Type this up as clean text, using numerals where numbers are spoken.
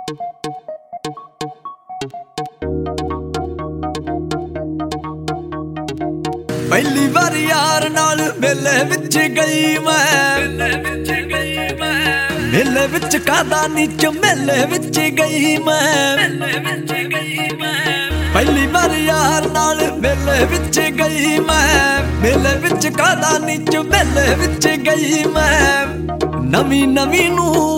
ਪਹਿਲੀ ਵਾਰ ਯਾਰ ਨਾਲ ਮੇਲੇ ਵਿੱਚ ਗਈ ਮੈਂ, ਮੇਲੇ ਵਿੱਚ ਕਾਦਾ ਨੀ ਝਮੇਲੇ ਵਿੱਚ ਗਈ ਮੈਂ। ਪਹਿਲੀ ਵਾਰ ਯਾਰ ਨਾਲ ਮੇਲੇ ਵਿੱਚ ਗਈ ਮੈਂ, ਮੇਲੇ ਵਿੱਚ ਕਾਦਾ ਨੀ ਝਮੇਲੇ ਵਿੱਚ ਗਈ ਮੈਂ। ਨਵੀਂ ਨਵੀਂ ਨੂੰ